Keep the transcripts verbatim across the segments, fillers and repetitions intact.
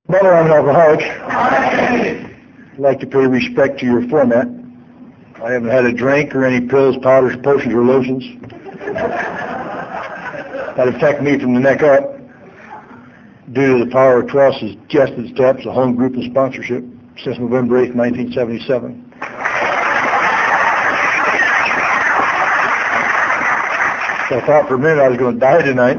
Mother, I'm an alcoholic. I'd like to pay respect to your format. I haven't had a drink or any pills, powders, potions, or lotions that affect me from the neck up due to the power of twelve suggested steps, a home group and sponsorship since November eighth, nineteen seventy-seven. So I thought for a minute I was going to die tonight.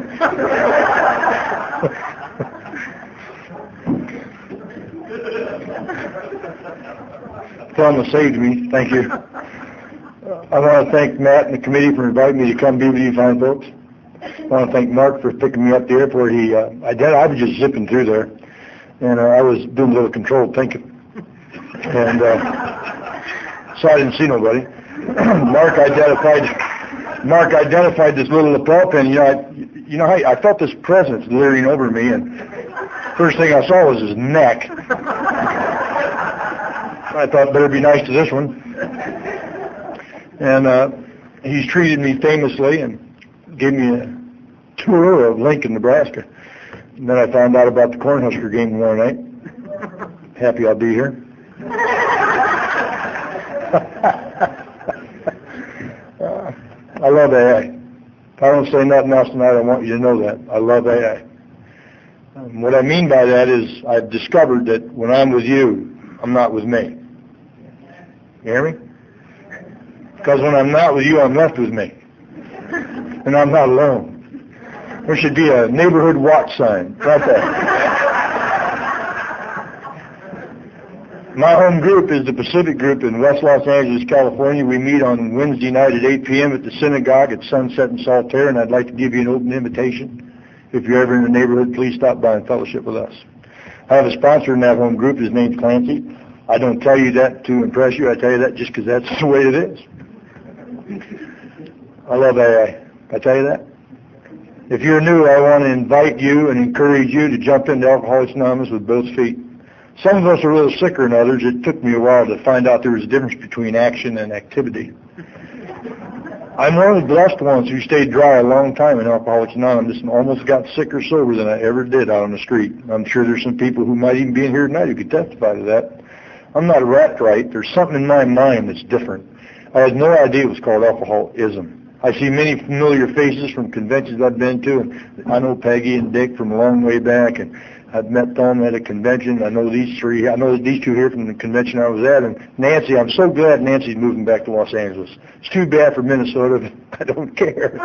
Thelma saved me. Thank you. I want to thank Matt and the committee for inviting me to come be with you fine folks. I want to thank Mark for picking me up at the airport. He, uh, I did. I was just zipping through there, and uh, I was doing a little controlled thinking, and uh, so I didn't see nobody. Mark identified. Mark identified this little lapel pin. You know, I, you know, I, I felt this presence leering over me, and first thing I saw was his neck. I thought better be nice to this one. And uh, he's treated me famously and gave me a tour of Lincoln, Nebraska. And then I found out about the Cornhusker game tomorrow night. Happy I'll be here. uh, I love A I. If I don't say nothing else tonight, I want you to know that. I love A I. Um, what I mean by that is I've discovered that when I'm with you, I'm not with me. You hear me? Because when I'm not with you, I'm left with me. And I'm not alone. There should be a neighborhood watch sign. Right there. My home group is the Pacific Group in West Los Angeles, California. We meet on Wednesday night at eight p.m. at the synagogue at Sunset and Saltaire, and I'd like to give you an open invitation. If you're ever in the neighborhood, please stop by and fellowship with us. I have a sponsor in that home group. His name's Clancy. I don't tell you that to impress you. I tell you that just because that's the way it is. I love A I. I tell you that. If you're new, I want to invite you and encourage you to jump into Alcoholics Anonymous with both feet. Some of us are a little sicker than others. It took me a while to find out there was a difference between action and activity. I'm one of the blessed ones who stayed dry a long time in Alcoholics Anonymous and almost got sicker sober than I ever did out on the street. I'm sure there's some people who might even be in here tonight who could testify to that. I'm not wrapped right. There's something in my mind that's different. I had no idea it was called alcoholism. I see many familiar faces from conventions I've been to, and I know Peggy and Dick from a long way back, and I've met them at a convention. I know these three. I know these two here from the convention I was at, and Nancy. I'm so glad Nancy's moving back to Los Angeles. It's too bad for Minnesota, but I don't care.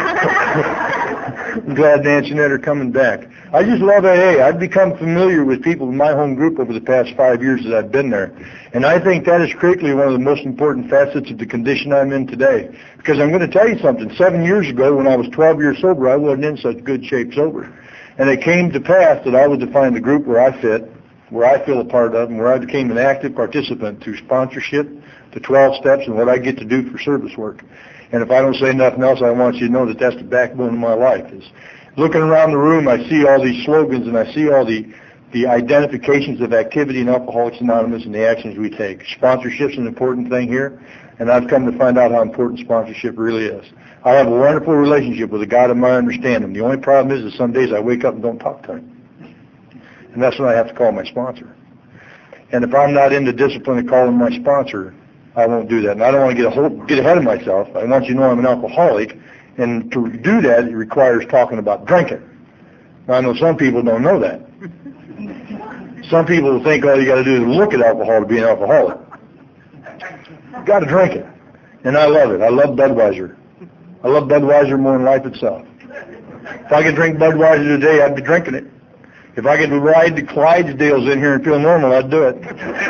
I'm glad Nancy and Ed are coming back. I just love A A. I've become familiar with people in my home group over the past five years that I've been there. And I think that is critically one of the most important facets of the condition I'm in today. Because I'm going to tell you something. Seven years ago, when I was twelve years sober, I wasn't in such good shape sober. And it came to pass that I was to find the group where I fit, where I feel a part of, and where I became an active participant through sponsorship, the twelve steps, and what I get to do for service work. And if I don't say nothing else, I want you to know that that's the backbone of my life. Is looking around the room, I see all these slogans, and I see all the, the identifications of activity in Alcoholics Anonymous and the actions we take. Sponsorship's an important thing here, and I've come to find out how important sponsorship really is. I have a wonderful relationship with a God of my understanding. The only problem is that some days I wake up and don't talk to him. And that's when I have to call my sponsor. And if I'm not in the discipline of calling my sponsor, I won't do that. And I don't want to get, a whole, get ahead of myself. I want you to know I'm an alcoholic. And to do that, it requires talking about drinking. Now, I know some people don't know that. Some people think all you got to do is look at alcohol to be an alcoholic. You've got to drink it. And I love it. I love Budweiser. I love Budweiser more than life itself. If I could drink Budweiser today, I'd be drinking it. If I could ride the Clydesdales in here and feel normal, I'd do it.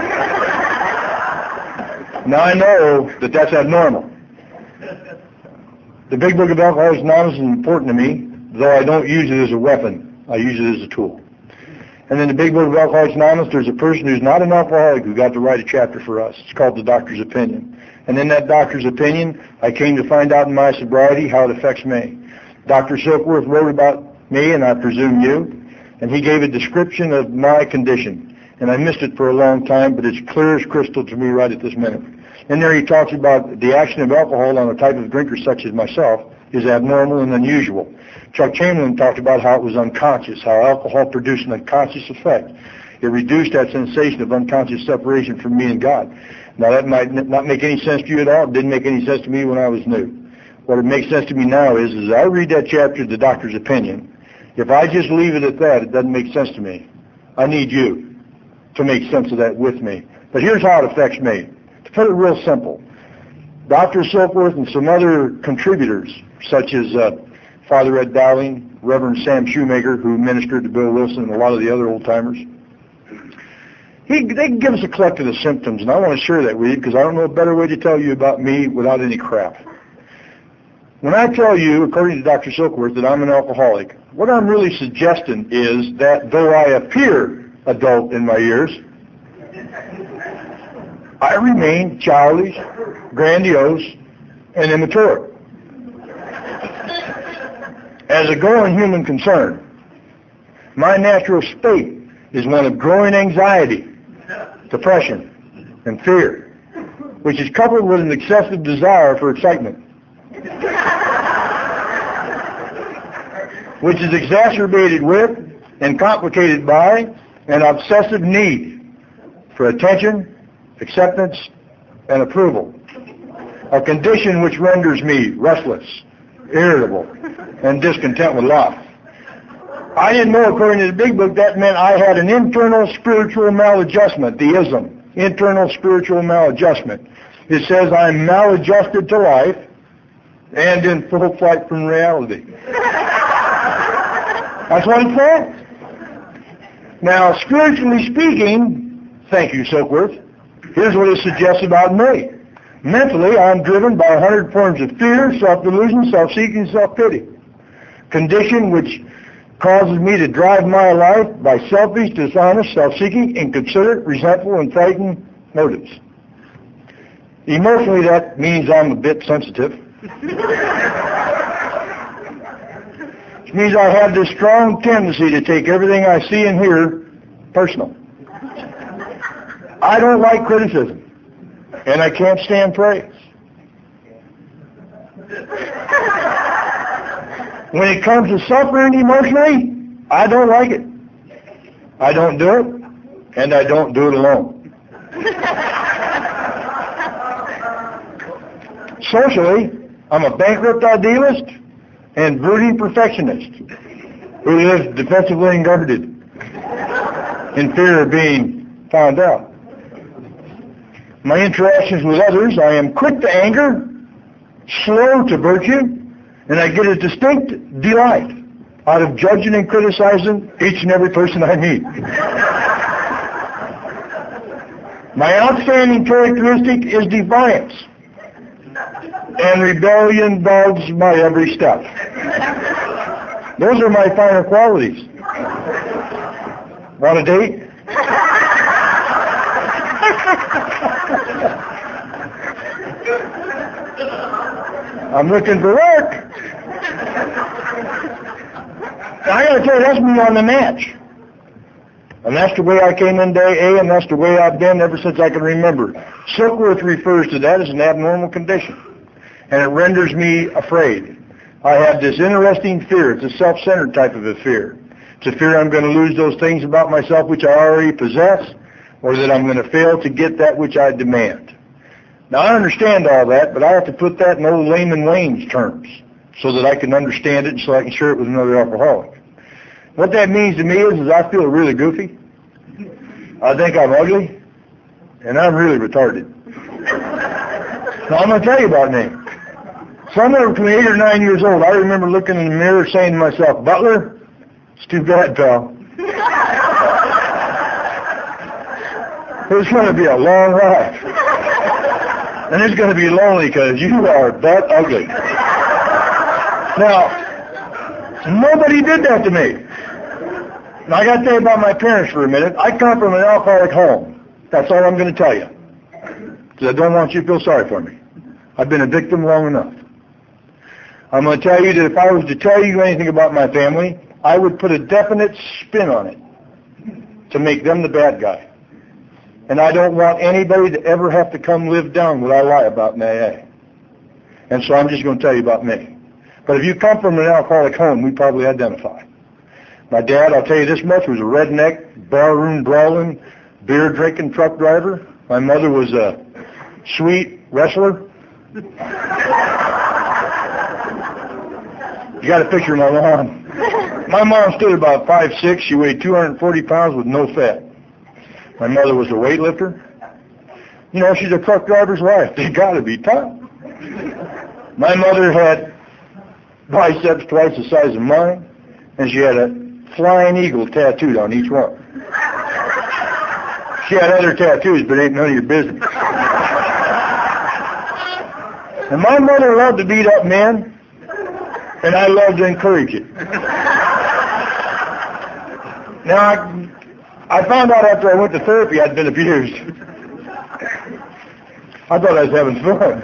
Now I know that that's abnormal. The Big Book of Alcoholics Anonymous is important to me, though I don't use it as a weapon. I use it as a tool. And in the Big Book of Alcoholics Anonymous, there's a person who's not an alcoholic who got to write a chapter for us. It's called The Doctor's Opinion. And in that doctor's opinion, I came to find out in my sobriety how it affects me. Doctor Silkworth wrote about me, and I presume you, and he gave a description of my condition. And I missed it for a long time, but it's clear as crystal to me right at this minute. In there he talks about the action of alcohol on a type of drinker such as myself is abnormal and unusual. Chuck Chamberlain talked about how it was unconscious, how alcohol produced an unconscious effect. It reduced that sensation of unconscious separation from me and God. Now, that might not make any sense to you at all. It didn't make any sense to me when I was new. What it makes sense to me now is, is I read that chapter, The Doctor's Opinion. If I just leave it at that, it doesn't make sense to me. I need you to make sense of that with me. But here's how it affects me. To put it real simple, Doctor Silkworth and some other contributors, such as uh, Father Ed Dowling, Reverend Sam Shoemaker, who ministered to Bill Wilson and a lot of the other old-timers, he, they give us a collective of symptoms, and I want to share that with you because I don't know a better way to tell you about me without any crap. When I tell you, according to Doctor Silkworth, that I'm an alcoholic, what I'm really suggesting is that though I appear adult in my years, I remain childish, grandiose, and immature. As a growing human concern, my natural state is one of growing anxiety, depression, and fear, which is coupled with an excessive desire for excitement, which is exacerbated with and complicated by an obsessive need for attention, acceptance, and approval, a condition which renders me restless, irritable, and discontent with life. I didn't know, according to the Big Book, that meant I had an internal spiritual maladjustment, the ism, internal spiritual maladjustment. It says I'm maladjusted to life and in full flight from reality. That's what it says. Now, spiritually speaking, thank you, Silkworth, here's what it suggests about me. Mentally, I'm driven by a hundred forms of fear, self-delusion, self-seeking, self-pity. Condition which causes me to drive my life by selfish, dishonest, self-seeking, inconsiderate, resentful, and frightened motives. Emotionally, that means I'm a bit sensitive. Which means I have this strong tendency to take everything I see and hear personal. I don't like criticism, and I can't stand praise. When it comes to suffering emotionally, I don't like it. I don't do it, and I don't do it alone. Socially, I'm a bankrupt idealist and brooding perfectionist who lives defensively and guarded in fear of being found out. My interactions with others, I am quick to anger, slow to virtue, and I get a distinct delight out of judging and criticizing each and every person I meet. My outstanding characteristic is defiance, and rebellion dogs my every step. Those are my finer qualities. Want a date? I'm looking for work. I got to tell you, that's me on the match. And that's the way I came into A A, and that's the way I've been ever since I can remember. Silkworth refers to that as an abnormal condition, and it renders me afraid. I have this interesting fear. It's a self-centered type of a fear. It's a fear I'm going to lose those things about myself which I already possess, or that I'm going to fail to get that which I demand. Now, I understand all that, but I have to put that in old layman Wayne's terms so that I can understand it and so I can share it with another alcoholic. What that means to me is, is I feel really goofy. I think I'm ugly, and I'm really retarded. Now, I'm going to tell you about me. Somewhere between eight or nine years old, I remember looking in the mirror saying to myself, Butler, it's too bad, pal. It's going to be a long life. And it's going to be lonely because you are that ugly. Now, nobody did that to me. Now, I got to tell you about my parents for a minute. I come from an alcoholic home. That's all I'm going to tell you. Because I don't want you to feel sorry for me. I've been a victim long enough. I'm going to tell you that if I was to tell you anything about my family, I would put a definite spin on it to make them the bad guy. And I don't want anybody to ever have to come live down what I lie about in A A. And so I'm just going to tell you about me. But if you come from an alcoholic home, we probably identify. My dad, I'll tell you this much, was a redneck barroom brawling, beer drinking truck driver. My mother was a sweet wrestler. You got a picture of my mom. My mom stood about five six. She weighed two hundred forty pounds with no fat. My mother was a weightlifter. You know, she's a truck driver's wife. They got to be tough. My mother had biceps twice the size of mine, and she had a flying eagle tattooed on each one. She had other tattoos, but ain't none of your business. And my mother loved to beat up men, and I loved to encourage it. Now, I, I found out after I went to therapy I'd been abused. I thought I was having fun.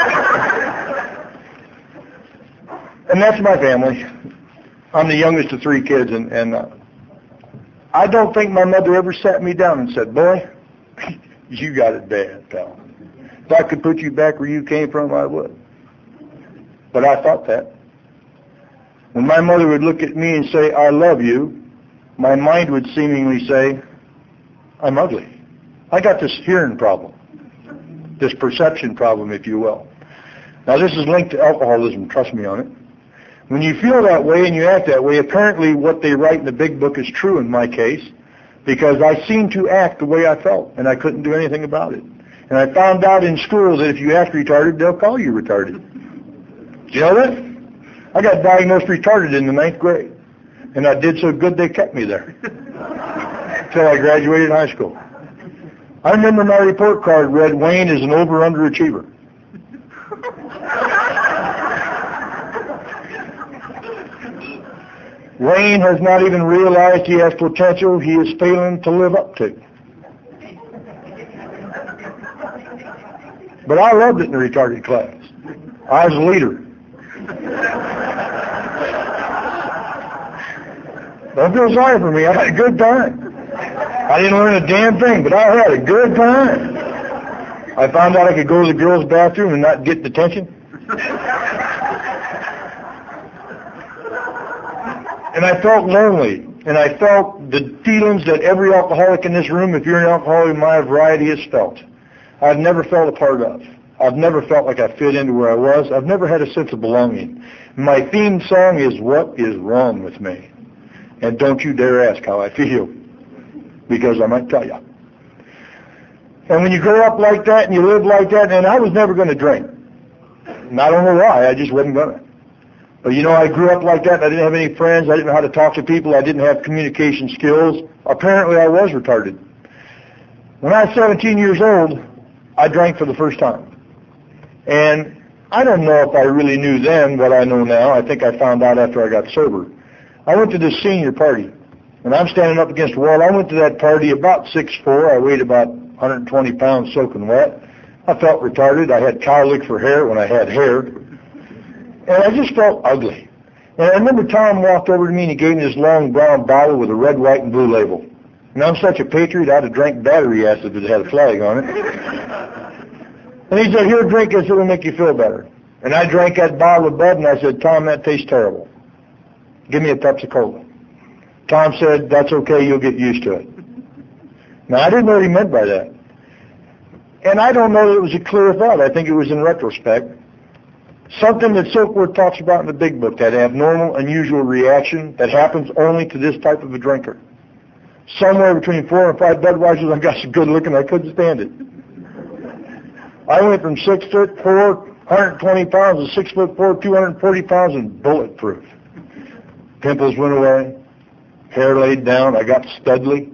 And that's my family. I'm the youngest of three kids, and, and uh, I don't think my mother ever sat me down and said, boy, you got it bad, pal. If I could put you back where you came from, I would. But I thought that. When my mother would look at me and say, I love you, my mind would seemingly say, I'm ugly. I got this hearing problem, this perception problem, if you will. Now, this is linked to alcoholism, trust me on it. When you feel that way and you act that way, apparently what they write in the big book is true in my case, because I seemed to act the way I felt, and I couldn't do anything about it. And I found out in school that if you act retarded, they'll call you retarded. Do you know that? I got diagnosed retarded in the ninth grade, and I did so good they kept me there until I graduated high school. I remember my report card read, Wayne is an over-underachiever. Wayne has not even realized he has potential he is failing to live up to. But I loved it in the retarded class. I was a leader. Don't feel sorry for me. I had a good time. I didn't learn a damn thing, but I had a good time. I found out I could go to the girls' bathroom and not get detention. And I felt lonely, and I felt the feelings that every alcoholic in this room, if you're an alcoholic in my variety, has felt. I've never felt a part of. I've never felt like I fit into where I was. I've never had a sense of belonging. My theme song is, What is Wrong with Me? And don't you dare ask how I feel, because I might tell you. And when you grow up like that and you live like that, and I was never going to drink. And I don't know why, I just wasn't going to. But you know, I grew up like that, and I didn't have any friends, I didn't know how to talk to people, I didn't have communication skills. Apparently I was retarded. When I was seventeen years old, I drank for the first time. And I don't know if I really knew then what I know now. I think I found out after I got sober. I went to this senior party, and I'm standing up against the wall. I went to that party about six foot four. I weighed about one hundred twenty pounds soaking wet. I felt retarded. I had cowlick for hair when I had hair. And I just felt ugly. And I remember Tom walked over to me and he gave me this long brown bottle with a red, white, and blue label. And I'm such a patriot, I'd have drank battery acid if it had a flag on it. And he said, here, drink this, it'll make you feel better. And I drank that bottle of Bud, and I said, Tom, that tastes terrible. Give me a Pepsi Cola. Tom said, that's okay, you'll get used to it. Now, I didn't know what he meant by that. And I don't know that it was a clear thought. I think it was in retrospect. Something that Silkworth talks about in the big book, that abnormal, unusual reaction that happens only to this type of a drinker. Somewhere between four and five Budweisers, I got so good looking I couldn't stand it. I went from six foot four, one hundred twenty pounds, to six foot four, two hundred forty pounds, and bulletproof. Pimples went away, hair laid down, I got studly.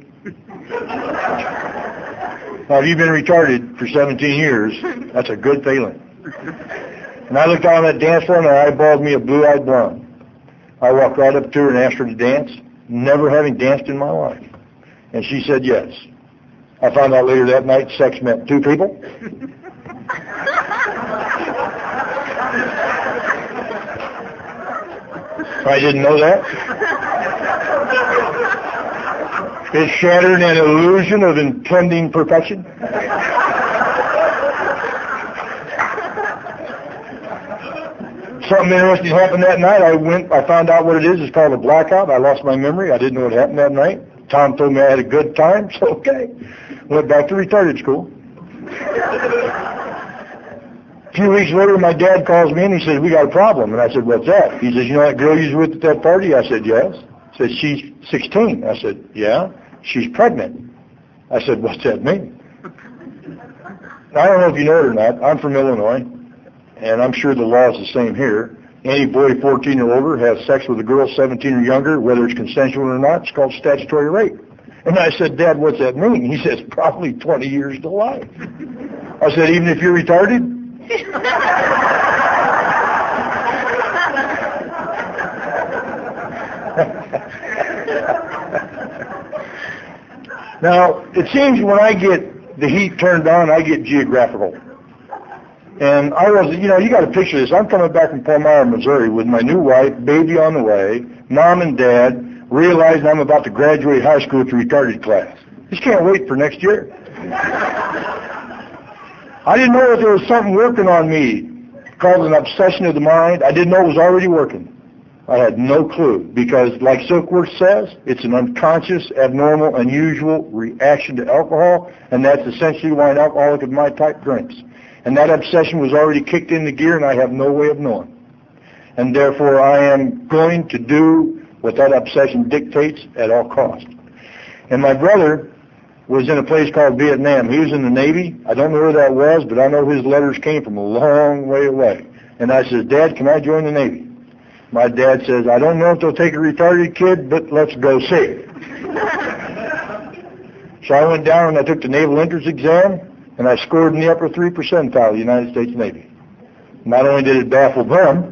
Now, if you've been retarded for seventeen years, that's a good feeling. And I looked down that dance floor and I eyeballed me a blue-eyed blonde. I walked right up to her and asked her to dance, never having danced in my life. And she said yes. I found out later that night sex meant two people. I didn't know that. It shattered an illusion of impending perfection. Something interesting happened that night. I went, I found out what it is. It's called a blackout. I lost my memory. I didn't know what happened that night. Tom told me I had a good time, so okay. Went back to retarded school. A few weeks later, my dad calls me and he says, we got a problem. And I said, what's that? He says, you know that girl you was with at that party? I said, yes. He said, she's sixteen. I said, yeah. She's pregnant. I said, what's that mean? Now, I don't know if you know it or not. I'm from Illinois, and I'm sure the law is the same here. Any boy fourteen or older has sex with a girl seventeen or younger, whether it's consensual or not, it's called statutory rape. And I said, Dad, what's that mean? He says, probably twenty years to life. I said, even if you're retarded? Now, it seems when I get the heat turned on, I get geographical. And I was, you know, you got to picture this. I'm coming back from Palmyra, Missouri with my new wife, baby on the way, mom and dad, realizing I'm about to graduate high school with the retarded class. Just can't wait for next year. I didn't know that there was something working on me called an obsession of the mind. I didn't know it was already working. I had no clue because, like Silkworth says, it's an unconscious, abnormal, unusual reaction to alcohol, and that's essentially why an alcoholic of my type drinks. And that obsession was already kicked into gear, and I have no way of knowing. And therefore, I am going to do what that obsession dictates at all costs. And my brother was in a place called Vietnam. He was in the Navy. I don't know where that was, but I know his letters came from a long way away. And I said, Dad, can I join the Navy? My dad says, I don't know if they'll take a retarded kid, but let's go see. So I went down and I took the naval entrance exam, and I scored in the upper three percentile of the United States Navy. Not only did it baffle them,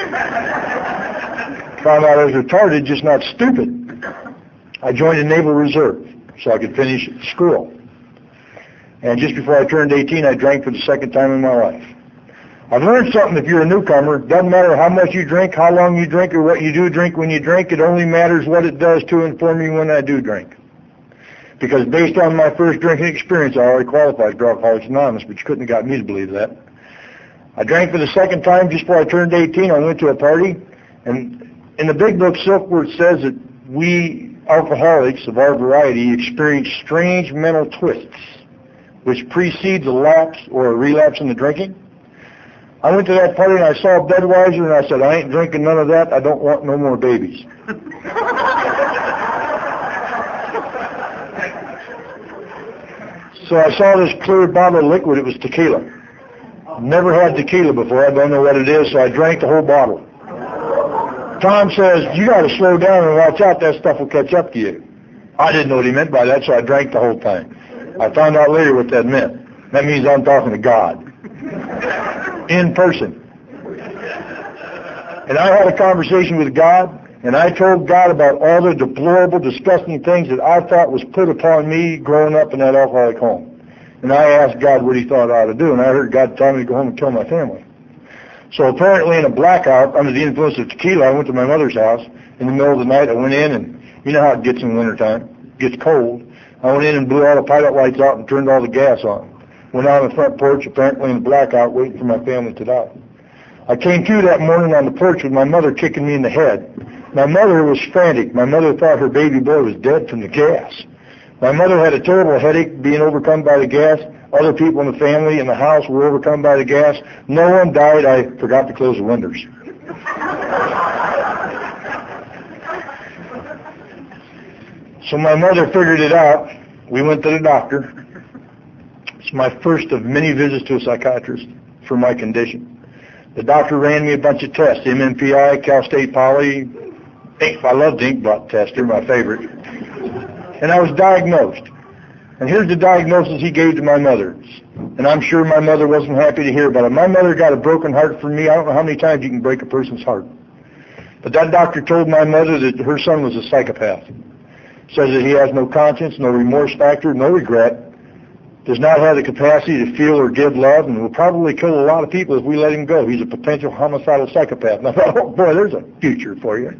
found out I was retarded, just not stupid. I joined the Naval Reserve so I could finish school. And just before I turned eighteen, I drank for the second time in my life. I've learned something if you're a newcomer. It doesn't matter how much you drink, how long you drink, or what you do drink when you drink. It only matters what it does to inform you when I do drink. Because based on my first drinking experience, I already qualified for Alcoholics Anonymous, but you couldn't have got me to believe that. I drank for the second time just before I turned eighteen. I went to a party, and in the big book, Silkworth says that we alcoholics of our variety experience strange mental twists, which precedes a lapse or a relapse in the drinking. I went to that party and I saw Budweiser and I said, I ain't drinking none of that. I don't want no more babies. So I saw this clear bottle of liquid. It was tequila. Never had tequila before. I don't know what it is, so I drank the whole bottle. Tom says, you got to slow down and watch out. That stuff will catch up to you. I didn't know what he meant by that, so I drank the whole thing. I found out later what that meant. That means I'm talking to God. In person. And I had a conversation with God, and I told God about all the deplorable, disgusting things that I thought was put upon me growing up in that alcoholic home. And I asked God what he thought I ought to do, and I heard God tell me to go home and kill my family. So apparently in a blackout, under the influence of tequila, I went to my mother's house. In the middle of the night, I went in, and you know how it gets in the wintertime. It gets cold. I went in and blew all the pilot lights out and turned all the gas on. Went out on the front porch, apparently in a blackout, waiting for my family to die. I came to that morning on the porch with my mother kicking me in the head. My mother was frantic. My mother thought her baby boy was dead from the gas. My mother had a terrible headache being overcome by the gas. Other people in the family in the house were overcome by the gas. No one died. I forgot to close the windows. So my mother figured it out. We went to the doctor. It's my first of many visits to a psychiatrist for my condition. The doctor ran me a bunch of tests, M M P I, Cal State Poly. I loved ink blot tests. They're my favorite. And I was diagnosed. And here's the diagnosis he gave to my mother. And I'm sure my mother wasn't happy to hear about it. My mother got a broken heart for me. I don't know how many times you can break a person's heart. But that doctor told my mother that her son was a psychopath. Says that he has no conscience, no remorse factor, no regret. Does not have the capacity to feel or give love, and will probably kill a lot of people if we let him go. He's a potential homicidal psychopath. And I thought, oh boy, there's a future for you.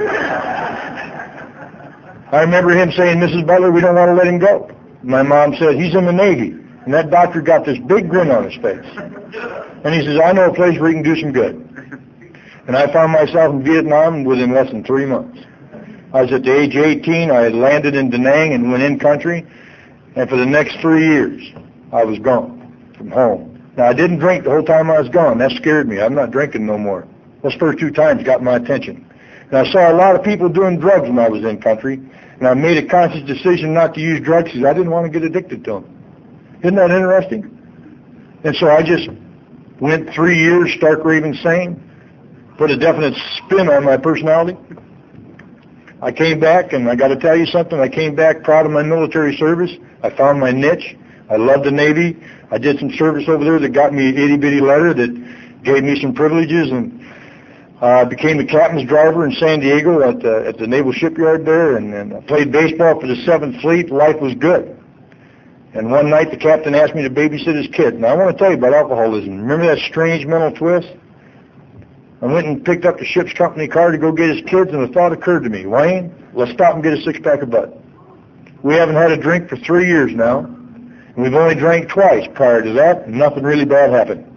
I remember him saying, Missus Butler, we don't want to let him go. My mom said, he's in the Navy. And that doctor got this big grin on his face. And he says, I know a place where he can do some good. And I found myself in Vietnam within less than three months. I was at the age of eighteen. I had landed in Da Nang and went in country. And for the next three years, I was gone from home. Now, I didn't drink the whole time I was gone. That scared me. I'm not drinking no more. Those first two times got my attention. And I saw a lot of people doing drugs when I was in country. And I made a conscious decision not to use drugs because I didn't want to get addicted to them. Isn't that interesting? And so I just went three years stark raving sane, put a definite spin on my personality. I came back, and I got to tell you something. I came back proud of my military service. I found my niche. I loved the Navy. I did some service over there that got me an itty-bitty letter that gave me some privileges, and I uh, became the captain's driver in San Diego at the, at the Naval Shipyard there, and, and I played baseball for the seventh Fleet. Life was good. And one night the captain asked me to babysit his kid. Now, I want to tell you about alcoholism. Remember that strange mental twist? I went and picked up the ship's company car to go get his kids, and the thought occurred to me, Wayne, let's stop and get a six-pack of Bud. We haven't had a drink for three years now, and we've only drank twice prior to that, and nothing really bad happened.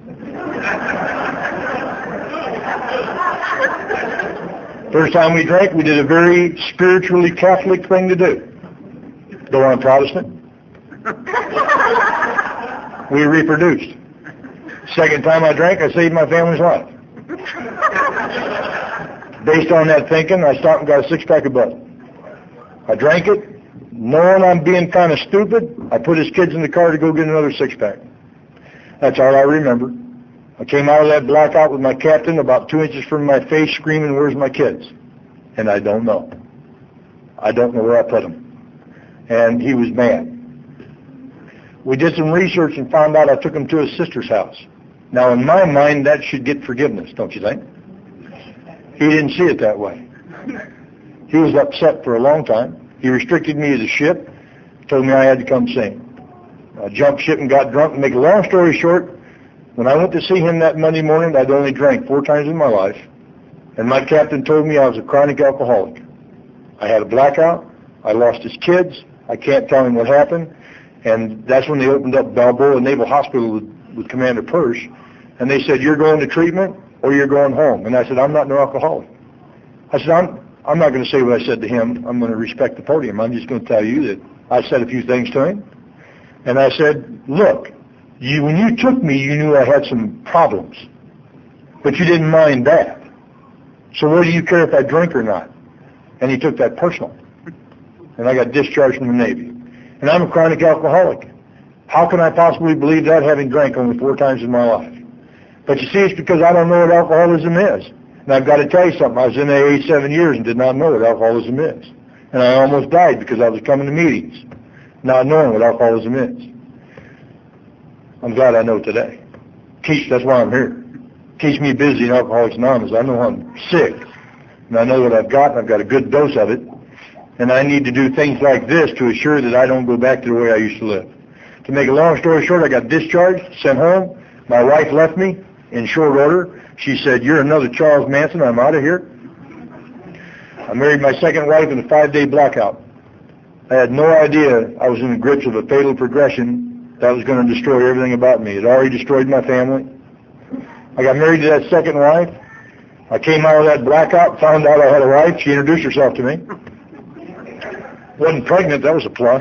First time we drank, we did a very spiritually Catholic thing to do. Though I'm Protestant, we reproduced. Second time I drank, I saved my family's life. Based on that thinking, I stopped and got a six-pack of Bud. I drank it, knowing I'm being kind of stupid. I put his kids in the car to go get another six-pack. That's all I remember. I came out of that blackout with my captain about two inches from my face screaming, where's my kids? And I don't know. I don't know where I put them. And he was mad. We did some research and found out I took him to his sister's house. Now, in my mind, that should get forgiveness, don't you think? He didn't see it that way. He was upset for a long time. He restricted me to the ship, told me I had to come sing. I jumped ship and got drunk. And make a long story short, when I went to see him that Monday morning, I'd only drank four times in my life. And my captain told me I was a chronic alcoholic. I had a blackout. I lost his kids. I can't tell him what happened. And that's when they opened up Balboa Naval Hospital with, with Commander Persh. And they said, you're going to treatment or you're going home. And I said, I'm not no alcoholic. I said, I'm, I'm not going to say what I said to him. I'm going to respect the podium. I'm just going to tell you that I said a few things to him. And I said, look, you, when you took me, you knew I had some problems. But you didn't mind that. So what do you care if I drink or not? And he took that personal. And I got discharged from the Navy. And I'm a chronic alcoholic. How can I possibly believe that having drank only four times in my life? But you see, it's because I don't know what alcoholism is. And I've got to tell you something. I was in A A seven years and did not know what alcoholism is. And I almost died because I was coming to meetings, not knowing what alcoholism is. I'm glad I know today. Keeps, that's why I'm here. Keeps me busy in Alcoholics Anonymous. I know I'm sick. And I know what I've got, and I've got a good dose of it. And I need to do things like this to assure that I don't go back to the way I used to live. To make a long story short, I got discharged, sent home. My wife left me in short order. She said, you're another Charles Manson. I'm out of here. I married my second wife in a five-day blackout. I had no idea I was in the grips of a fatal progression that was going to destroy everything about me. It already destroyed my family. I got married to that second wife. I came out of that blackout, found out I had a wife. She introduced herself to me. Wasn't pregnant, that was a plus.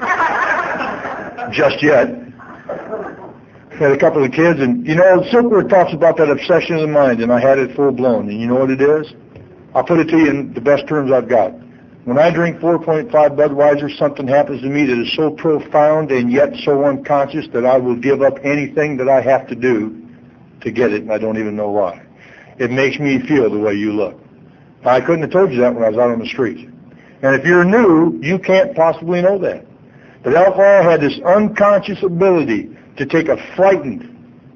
Just yet. Had a couple of kids, and you know, Silkworth talks about that obsession of the mind, and I had it full blown. And you know what it is? I'll put it to you in the best terms I've got. When I drink four point five Budweiser, something happens to me that is so profound and yet so unconscious that I will give up anything that I have to do to get it, and I don't even know why. It makes me feel the way you look. I couldn't have told you that when I was out on the street. And if you're new, you can't possibly know that. But alcohol had this unconscious ability to take a frightened,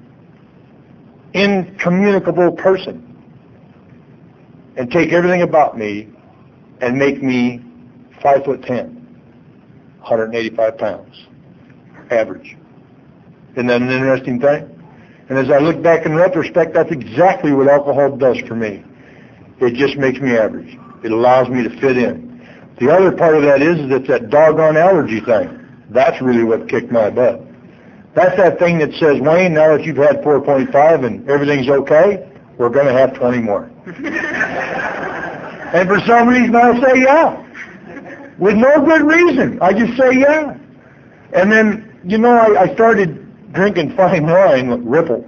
incommunicable person and take everything about me and make me five foot ten, one hundred eighty-five pounds, average. Isn't that an interesting thing? And as I look back in retrospect, that's exactly what alcohol does for me. It just makes me average. It allows me to fit in. The other part of that is, is it's that doggone allergy thing. That's really what kicked my butt. That's that thing that says, Wayne, now that you've had four point five and everything's okay, we're going to have twenty more. And for some reason I say yeah. With no good reason. I just say yeah. And then, you know, I, I started drinking fine wine like Ripple.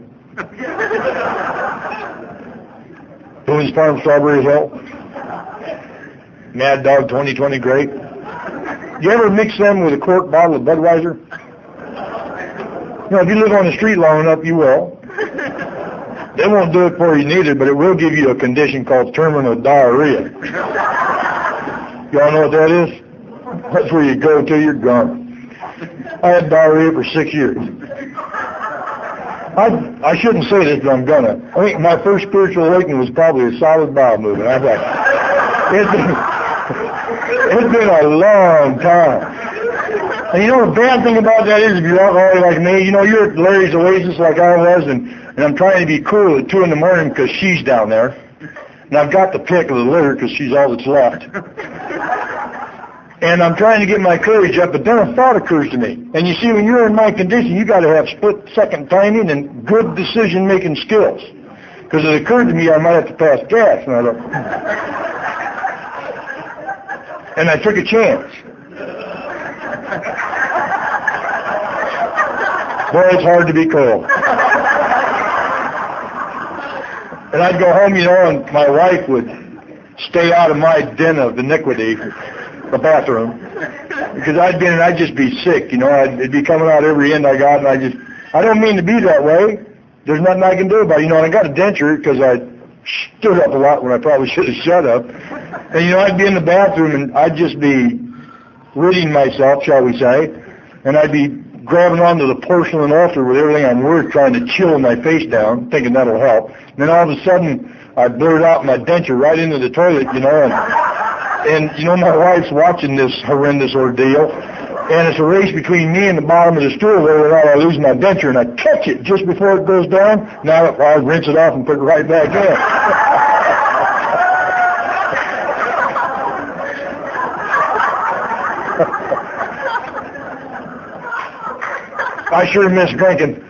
Boone's Farm Strawberry Hill. Mad Dog twenty twenty Grape. You ever mix them with a quart bottle of Budweiser? You know, if you live on the street long enough, you will. They won't do it for you neither, but it will give you a condition called terminal diarrhea. Y'all know what that is? That's where you go till you're gone. I had diarrhea for six years. I I shouldn't say this, but I'm gonna. I think my first spiritual awakening was probably a solid bowel movement. I thought, it's been, it's been a long time. And you know the bad thing about that is if you're alcoholic like me, you know, you're at Larry's Oasis like I was, and, and I'm trying to be cool at two in the morning because she's down there. And I've got the pick of the litter because she's all that's left. And I'm trying to get my courage up, but then a thought occurs to me. And you see, when you're in my condition, you got to have split-second timing and good decision-making skills. Because it occurred to me I might have to pass gas, and I thought, and I took a chance. Boy, it's hard to be cool. And I'd go home, you know, and my wife would stay out of my den of iniquity, the bathroom, because I'd been, I'd just be sick, you know, I'd, it'd be coming out every end I got, and I just, I don't mean to be that way. There's nothing I can do about it. You know, and I got a denture because I stood up a lot when I probably should have shut up. And, you know, I'd be in the bathroom, and I'd just be ridding myself, shall we say, and I'd be grabbing onto the porcelain altar with everything I'm worth, trying to chill my face down, thinking that'll help. And then all of a sudden, I blurted out my denture right into the toilet, you know, and, and you know, my wife's watching this horrendous ordeal, and it's a race between me and the bottom of the stool whether or not I lose my denture, and I catch it just before it goes down. Now I rinse it off and put it right back in. I sure miss drinking.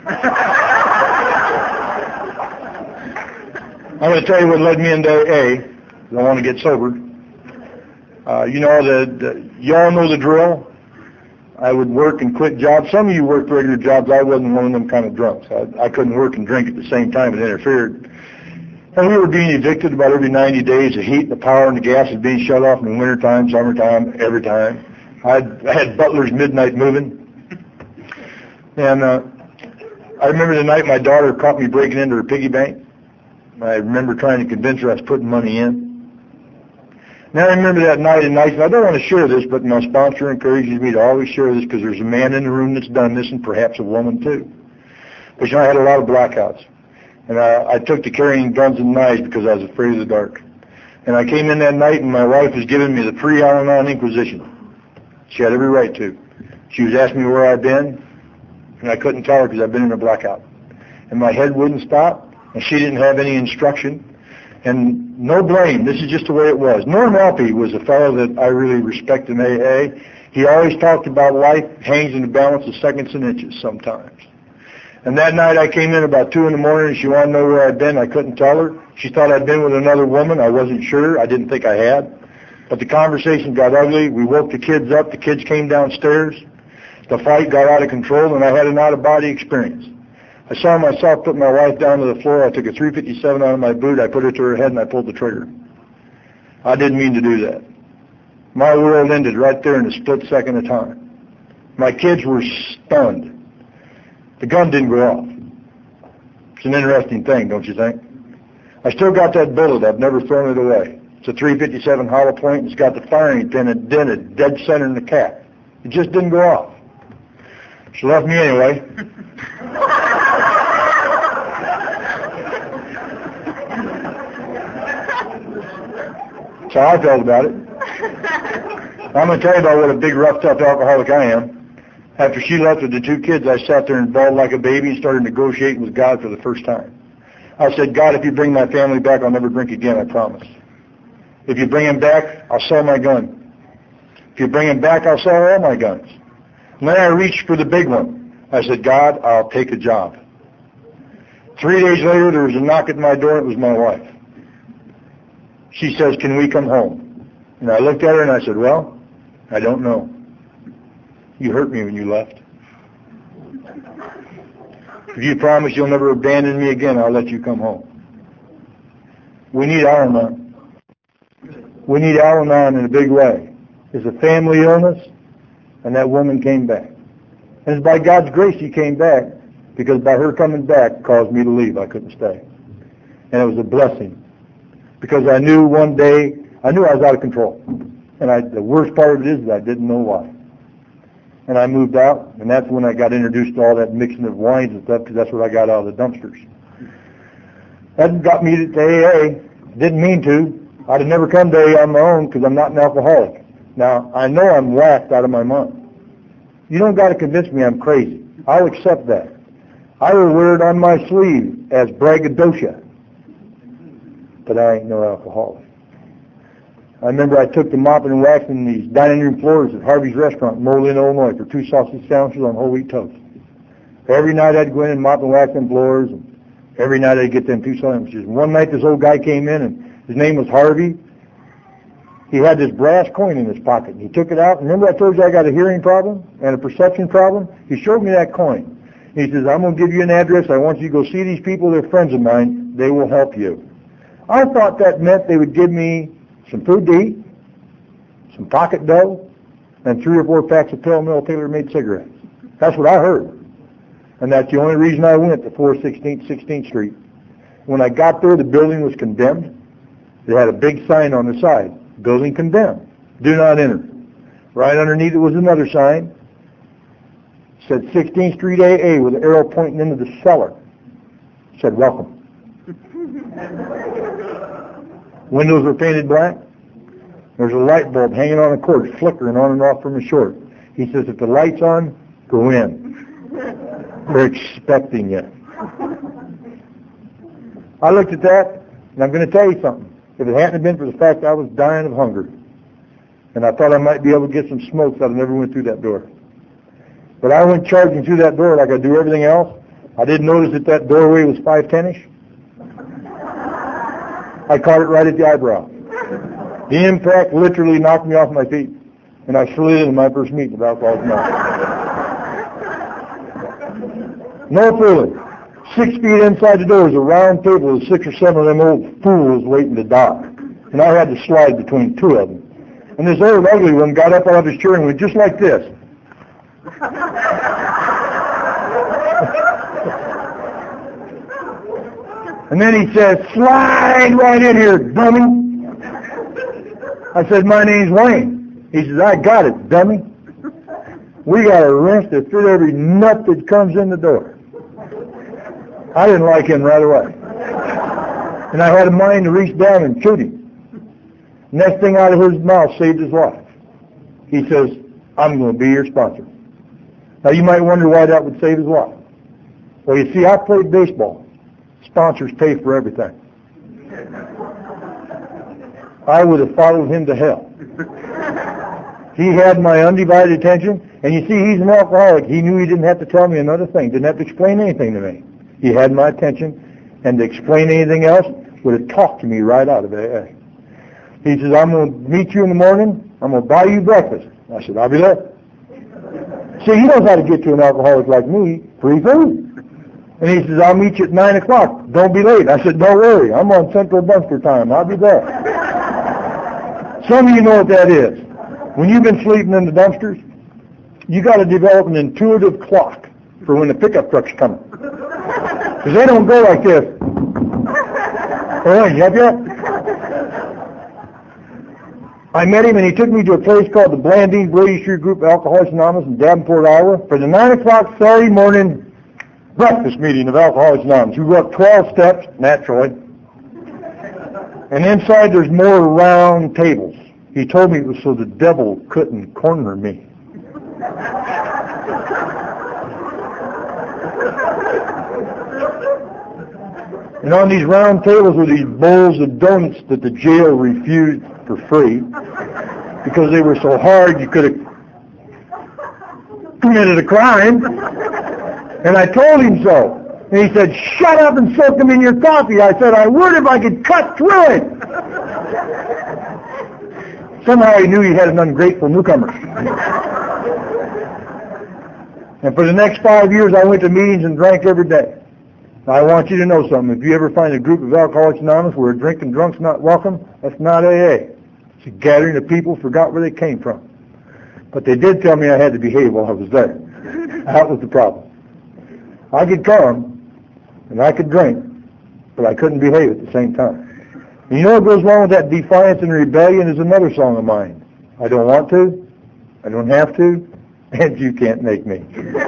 I'm going to tell you what led me into A A. I want to get sober. Uh, you know, the, the, you all know the drill. I would work and quit jobs. Some of you worked regular jobs. I wasn't one of them kind of drunks. I, I couldn't work and drink at the same time. It interfered. And we were being evicted about every ninety days. The heat, the power, and the gas was being shut off in the wintertime, summertime, every time. I'd, I had butlers midnight moving. And uh, I remember the night my daughter caught me breaking into her piggy bank. I remember trying to convince her I was putting money in. Now I remember that night and night, and I don't want to share this, but my sponsor encourages me to always share this because there's a man in the room that's done this, and perhaps a woman too. But you know, I had a lot of blackouts. And I, I took to carrying guns and knives because I was afraid of the dark. And I came in that night, and my wife was giving me the pre-Al-Anon Inquisition. She had every right to. She was asking me where I'd been, and I couldn't tell her because I'd been in a blackout. And my head wouldn't stop, and she didn't have any instruction. And no blame. This is just the way it was. Norm Alpe was a fellow that I really respect in A A. He always talked about life hangs in the balance of seconds and inches sometimes. And that night I came in about two in the morning, and she wanted to know where I'd been. I couldn't tell her. She thought I'd been with another woman. I wasn't sure. I didn't think I had. But the conversation got ugly. We woke the kids up. The kids came downstairs. The fight got out of control, and I had an out-of-body experience. I saw myself put my wife down to the floor. I took a three fifty-seven out of my boot. I put it to her head, and I pulled the trigger. I didn't mean to do that. My world ended right there in a split second of time. My kids were stunned. The gun didn't go off. It's an interesting thing, don't you think? I still got that bullet. I've never thrown it away. It's a three fifty-seven hollow point, and it's got the firing pin indented dead center in the cap. It just didn't go off. She left me anyway. That's how I felt about it. I'm going to tell you about what a big, rough, tough alcoholic I am. After she left with the two kids, I sat there and bawled like a baby and started negotiating with God for the first time. I said, God, if you bring my family back, I'll never drink again, I promise. If you bring them back, I'll sell my gun. If you bring them back, I'll sell all my guns. And then I reached for the big one. I said, God, I'll take a job. Three days later, there was a knock at my door. It was my wife. She says, can we come home? And I looked at her and I said, well, I don't know. You hurt me when you left. If you promise you'll never abandon me again, I'll let you come home. We need Al-Anon. We need Al-Anon in a big way. It's a family illness, and that woman came back. And it's by God's grace she came back, because by her coming back caused me to leave. I couldn't stay. And it was a blessing, because I knew one day, I knew I was out of control. And I, the worst part of it is that I didn't know why. And I moved out, and that's when I got introduced to all that mixing of wines and stuff, because that's what I got out of the dumpsters. That got me to A A. Didn't mean to. I'd have never come to A A on my own, because I'm not an alcoholic. Now, I know I'm whacked out of my mind. You don't got to convince me I'm crazy. I'll accept that. I will wear it on my sleeve as braggadocio, but I ain't no alcoholic. I remember I took the mopping and waxing these dining room floors at Harvey's Restaurant in Moline, Illinois, for two sausage sandwiches on whole wheat toast. Every night I'd go in and mop and wax them floors, and every night I'd get them two sandwiches. One night this old guy came in, and his name was Harvey. He had this brass coin in his pocket, and he took it out. And remember I told you I got a hearing problem and a perception problem? He showed me that coin. He says, I'm going to give you an address. I want you to go see these people. They're friends of mine. They will help you. I thought that meant they would give me some food to eat, some pocket dough, and three or four packs of Pale Mill tailor-made cigarettes. That's what I heard. And that's the only reason I went to four sixteenth, sixteenth Street. When I got there, the building was condemned. They had a big sign on the side, building condemned, do not enter. Right underneath it was another sign, said sixteenth Street A A with an arrow pointing into the cellar. Said, welcome. Windows were painted black. There's a light bulb hanging on a cord, flickering on and off from a short. He says, if the light's on, go in. They're expecting you. I looked at that, and I'm going to tell you something. If it hadn't been for the fact I was dying of hunger, and I thought I might be able to get some smokes, I'd have never went through that door. But I went charging through that door like I do everything else. I didn't notice that that doorway was five ten-ish. I caught it right at the eyebrow. The impact literally knocked me off my feet, and I slid into my first meeting of Alcoholics Anonymous. No fooling. Six feet inside the door was a round table with six or seven of them old fools waiting to die. And I had to slide between two of them. And this old ugly one got up out of his chair and went just like this. And then he says, slide right in here, dummy. I said, my name's Wayne. He says, I got it, dummy. We got a wrench to fit every nut that comes in the door. I didn't like him right away. And I had a mind to reach down and shoot him. Next thing out of his mouth saved his life. He says, I'm going to be your sponsor. Now you might wonder why that would save his life. Well, you see, I played baseball. Sponsors pay for everything. I would have followed him to hell. He had my undivided attention, and you see, he's an alcoholic. He knew he didn't have to tell me another thing, didn't have to explain anything to me. He had my attention, and to explain anything else would have talked to me right out of A A. He says, I'm going to meet you in the morning. I'm going to buy you breakfast. I said, I'll be there. See, he knows how to get to an alcoholic like me, free food. And he says, I'll meet you at nine o'clock. Don't be late. I said, don't worry. I'm on Central Bunker time. I'll be there. Some of you know what that is. When you've been sleeping in the dumpsters, you got to develop an intuitive clock for when the pickup truck's coming. Because they don't go like this. All right, you have yet? I met him, and he took me to a place called the Blandine Brady Street Group of Alcoholics Anonymous in Davenport, Iowa, for the nine o'clock Saturday morning breakfast meeting of Alcoholics Anonymous. We walked twelve steps, naturally. And inside there's more round tables. He told me it was so the devil couldn't corner me. And on these round tables were these bowls of donuts that the jail refused for free because they were so hard you could have committed a crime. And I told him so. And he said, shut up and soak them in your coffee. I said, I would if I could cut through it. Somehow he knew he had an ungrateful newcomer. And for the next five years, I went to meetings and drank every day. Now, I want you to know something. If you ever find a group of Alcoholics Anonymous where a drinking drunk's not welcome, that's not A A. It's a gathering of people who forgot where they came from. But they did tell me I had to behave while I was there. That was the problem. I could come, and I could drink, but I couldn't behave at the same time. And you know what goes wrong with that defiance and rebellion is another song of mine. I don't want to, I don't have to, and you can't make me.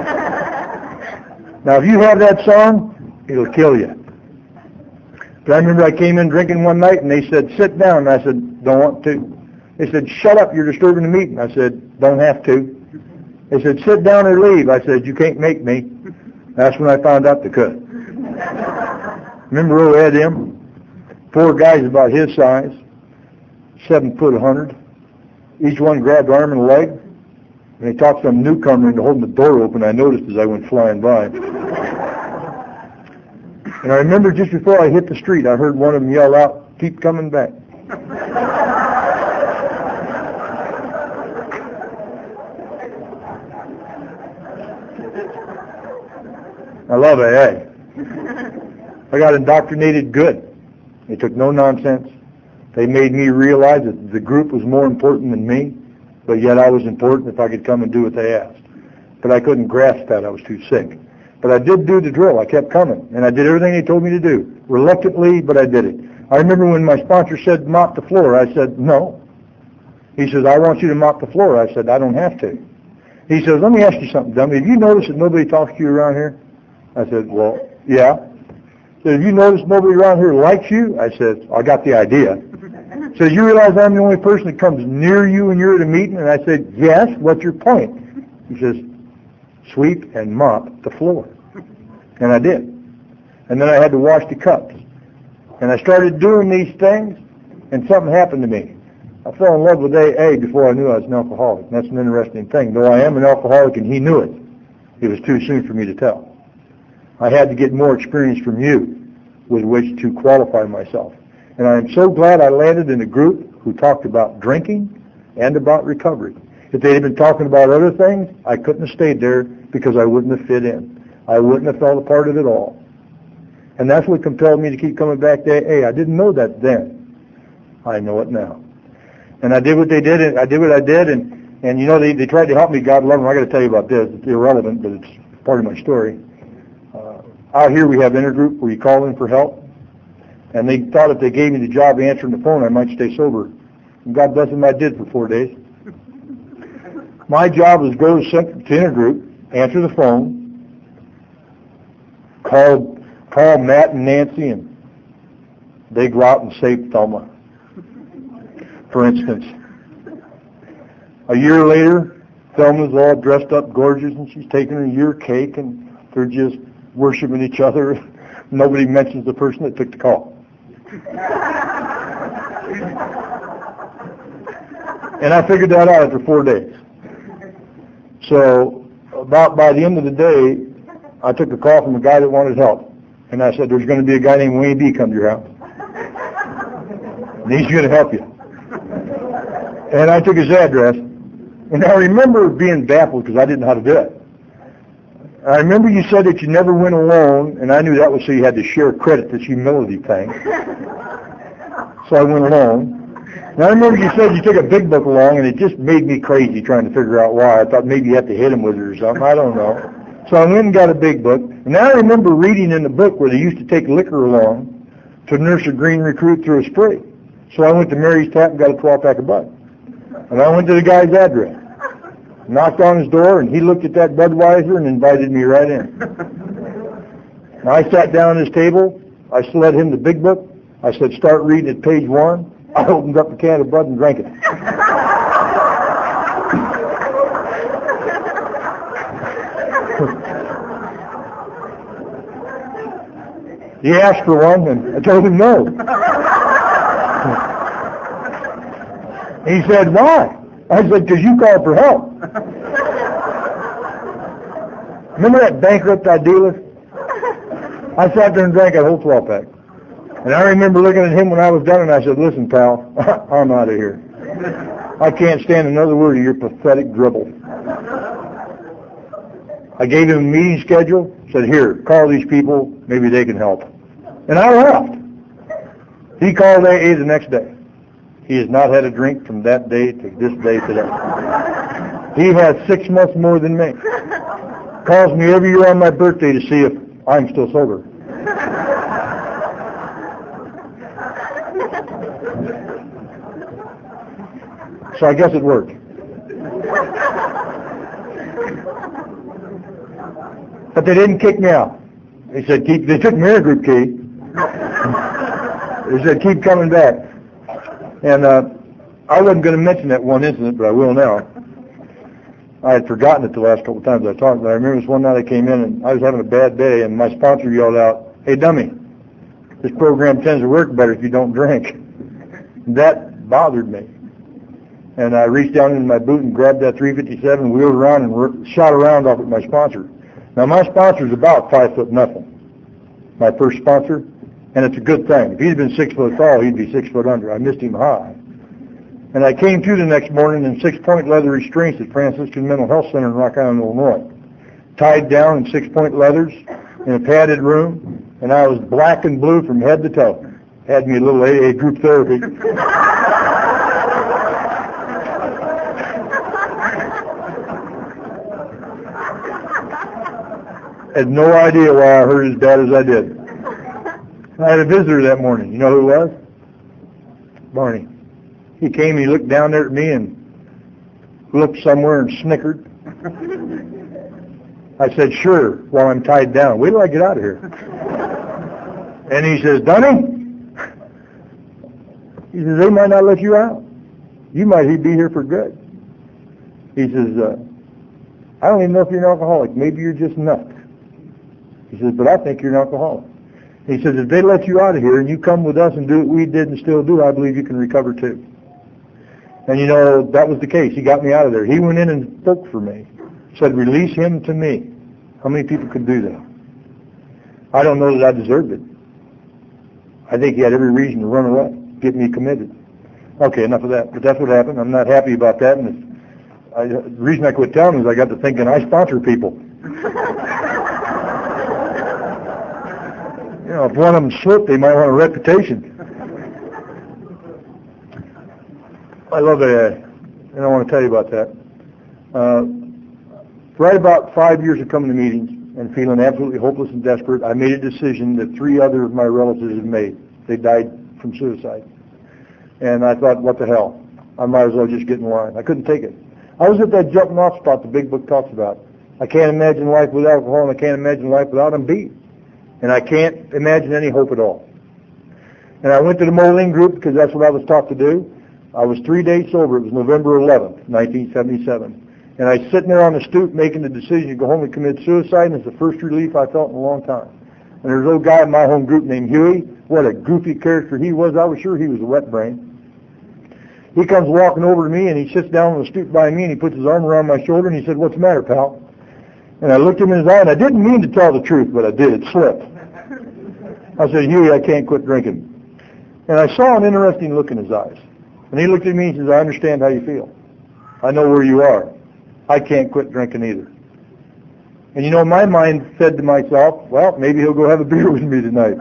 Now, if you have that song, it'll kill you. But I remember I came in drinking one night, and they said, sit down. And I said, don't want to. They said, shut up, you're disturbing the meeting. I said, don't have to. They said, sit down or leave. I said, you can't make me. That's when I found out they could. Remember old Ed M? Four guys about his size, seven foot, a hundred. Each one grabbed an arm and a leg. And they talked some newcomer into holding the door open. I noticed as I went flying by. And I remember just before I hit the street, I heard one of them yell out, keep coming back. I love A A. I got indoctrinated good. They took no nonsense. They made me realize that the group was more important than me, but yet I was important if I could come and do what they asked. But I couldn't grasp that. I was too sick. But I did do the drill. I kept coming, and I did everything they told me to do. Reluctantly, but I did it. I remember when my sponsor said, mop the floor, I said, no. He says, I want you to mop the floor. I said, I don't have to. He says, let me ask you something, dummy. Have you noticed that nobody talks to you around here? I said, well, yeah. He said, have you noticed nobody around here likes you? I said, I got the idea. He says, you realize I'm the only person that comes near you when you're at a meeting? And I said, yes, what's your point? He says, sweep and mop the floor. And I did. And then I had to wash the cups. And I started doing these things, and something happened to me. I fell in love with A A before I knew I was an alcoholic. And that's an interesting thing. Though I am an alcoholic and he knew it, it was too soon for me to tell. I had to get more experience from you with which to qualify myself. And I am so glad I landed in a group who talked about drinking and about recovery. If they had been talking about other things, I couldn't have stayed there because I wouldn't have fit in. I wouldn't have felt a part of it all. And that's what compelled me to keep coming back to A A. I didn't know that then. I know it now. And I did what they did, and I did what I did, and, and you know, they, they tried to help me. God love them. I got to tell you about this. It's irrelevant, but it's part of my story. Uh, out here we have intergroup where you call in for help. And they thought if they gave me the job of answering the phone, I might stay sober. And God bless them, I did for four days. My job was go to intergroup, answer the phone, call, call Matt and Nancy, and they go out and save Thelma. For instance, a year later, Thelma's all dressed up gorgeous, and she's taking her year cake, and they're just worshiping each other. Nobody mentions the person that took the call. And I figured that out after four days. So about by the end of the day, I took a call from a guy that wanted help. And I said, there's going to be a guy named Wayne B. come to your house. And he's going to help you. And I took his address. And I remember being baffled because I didn't know how to do it. I remember you said that you never went alone, and I knew that was so you had to share credit, this humility thing. So I went alone. And I remember you said you took a big book along, and it just made me crazy trying to figure out why. I thought maybe you had to hit him with it or something. I don't know. So I went and got a big book. And I remember reading in the book where they used to take liquor along to nurse a green recruit through a spree. So I went to Mary's Tap and got a twelve-pack of Bud. And I went to the guy's address. Knocked on his door, and he looked at that Budweiser and invited me right in. And I sat down at his table. I slid him the big book. I said, start reading at page one. I opened up a can of Bud and drank it. He asked for one, and I told him no. He said, why? I said, because you called for help. Remember that bankrupt idealist? I sat there and drank a whole twelve-pack. And I remember looking at him when I was done, and I said, listen, pal, I'm out of here. I can't stand another word of your pathetic dribble. I gave him a meeting schedule, said, here, call these people, maybe they can help. And I left. He called A A the next day. He has not had a drink from that day to this day today. He has six months more than me. Calls me every year on my birthday to see if I'm still sober. So I guess it worked. But they didn't kick me out. They said, keep, they took me in a group key. They said, keep coming back. And uh, I wasn't going to mention that one incident, but I will now. I had forgotten it the last couple of times I talked, but I remember this one night I came in and I was having a bad day, and my sponsor yelled out, hey, dummy, this program tends to work better if you don't drink. That bothered me. And I reached down into my boot and grabbed that three fifty-seven, wheeled around, and shot around off at my sponsor. Now, my sponsor's about five foot nothing, my first sponsor, and it's a good thing. If he'd been six foot tall, he'd be six foot under. I missed him high. And I came to the next morning in six-point leather restraints at Franciscan Mental Health Center in Rock Island, Illinois, tied down in six-point leathers in a padded room, and I was black and blue from head to toe. Had me a little A A group therapy. Had no idea why I hurt as bad as I did. I had a visitor that morning. You know who it was? Barney. He came, he looked down there at me and looked somewhere and snickered. I said, sure, while I'm tied down. Wait till I get out of here. And he says, Dunny? He says, they might not let you out. You might be here for good. He says, uh, I don't even know if you're an alcoholic. Maybe you're just nuts. He says, but I think you're an alcoholic. He says, if they let you out of here and you come with us and do what we did and still do, I believe you can recover too. And you know, that was the case. He got me out of there. He went in and spoke for me. Said, release him to me. How many people could do that? I don't know that I deserved it. I think he had every reason to run away, get me committed. Okay, enough of that. But that's what happened. I'm not happy about that. And it's, I, the reason I quit telling is I got to thinking I sponsor people. You know, if one of them slipped, they might want a reputation. I love A A, and I want to tell you about that. Uh, right about five years of coming to meetings and feeling absolutely hopeless and desperate, I made a decision that three other of my relatives had made. They died from suicide. And I thought, what the hell? I might as well just get in line. I couldn't take it. I was at that jumping off spot the big book talks about. I can't imagine life without alcohol, and I can't imagine life without M B. And I can't imagine any hope at all. And I went to the Moline group because that's what I was taught to do. I was three days sober. It was November eleventh, nineteen seventy-seven. And I was sitting there on the stoop making the decision to go home and commit suicide, and it's the first relief I felt in a long time. And there's a little guy in my home group named Huey. What a goofy character he was. I was sure he was a wet brain. He comes walking over to me, and he sits down on the stoop by me, and he puts his arm around my shoulder, and he said, what's the matter, pal? And I looked him in his eye, and I didn't mean to tell the truth, but I did. It slipped. I said, Huey, I can't quit drinking. And I saw an interesting look in his eyes. And he looked at me and says, I understand how you feel. I know where you are. I can't quit drinking either. And you know, my mind said to myself, well, maybe he'll go have a beer with me tonight.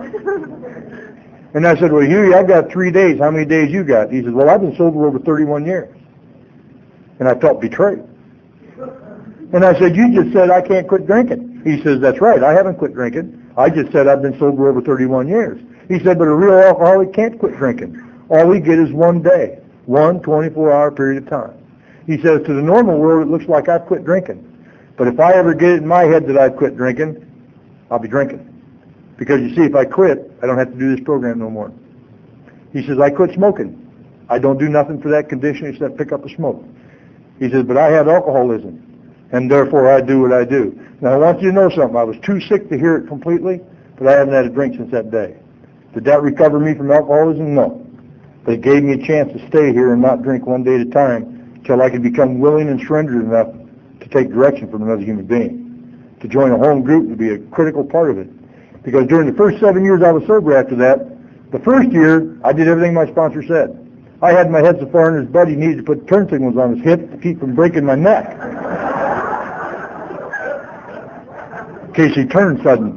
And I said, well, Huey, I've got three days. How many days you got? He says, well, I've been sober over thirty-one years. And I felt betrayed. And I said, you just said I can't quit drinking. He says, that's right. I haven't quit drinking. I just said I've been sober over thirty-one years. He said, but a real alcoholic can't quit drinking. All we get is one day, one twenty-four hour period of time. He says, to the normal world, it looks like I've quit drinking. But if I ever get it in my head that I've quit drinking, I'll be drinking. Because you see, if I quit, I don't have to do this program no more. He says, I quit smoking. I don't do nothing for that condition except pick up a smoke. He says, but I have alcoholism, and therefore I do what I do. Now, I want you to know something. I was too sick to hear it completely, but I haven't had a drink since that day. Did that recover me from alcoholism? No. But it gave me a chance to stay here and not drink one day at a time until I could become willing and surrendered enough to take direction from another human being. To join a home group would be a critical part of it. Because during the first seven years I was sober after that, the first year I did everything my sponsor said. I had my head so far in his butt he needed to put turn signals on his hip to keep from breaking my neck. In case he turned sudden.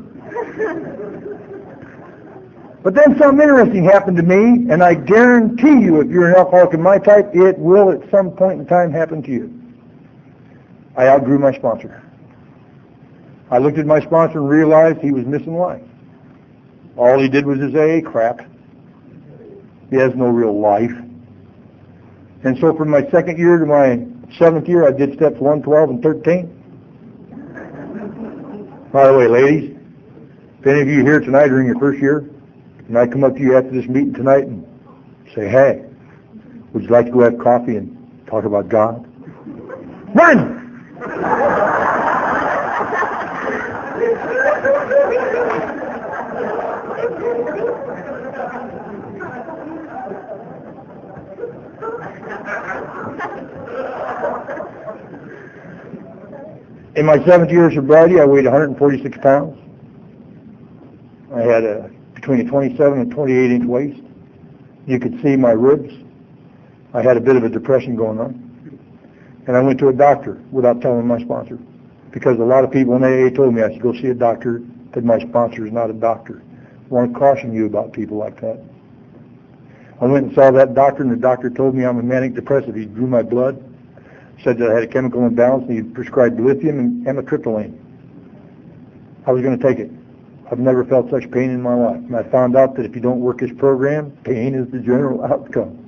But then something interesting happened to me, and I guarantee you if you're an alcoholic of my type, it will at some point in time happen to you. I outgrew my sponsor. I looked at my sponsor and realized he was missing life. All he did was his A A crap. He has no real life. And so from my second year to my seventh year, I did steps one, twelve, and thirteen. By the way, ladies, if any of you here tonight during your first year, and I come up to you after this meeting tonight and say, hey, would you like to go have coffee and talk about God? Run! In my seventh year of sobriety, I weighed one hundred forty-six pounds. I had a between a twenty-seven and twenty-eight inch waist. You could see my ribs. I had a bit of a depression going on. And I went to a doctor without telling my sponsor. Because a lot of people in A A told me I should go see a doctor, that my sponsor is not a doctor. I want to caution you about people like that. I went and saw that doctor, and the doctor told me I'm a manic depressive. He drew my blood, said that I had a chemical imbalance, and he prescribed lithium and amitriptyline. I was going to take it. I've never felt such pain in my life. And I found out that if you don't work this program, pain is the general outcome.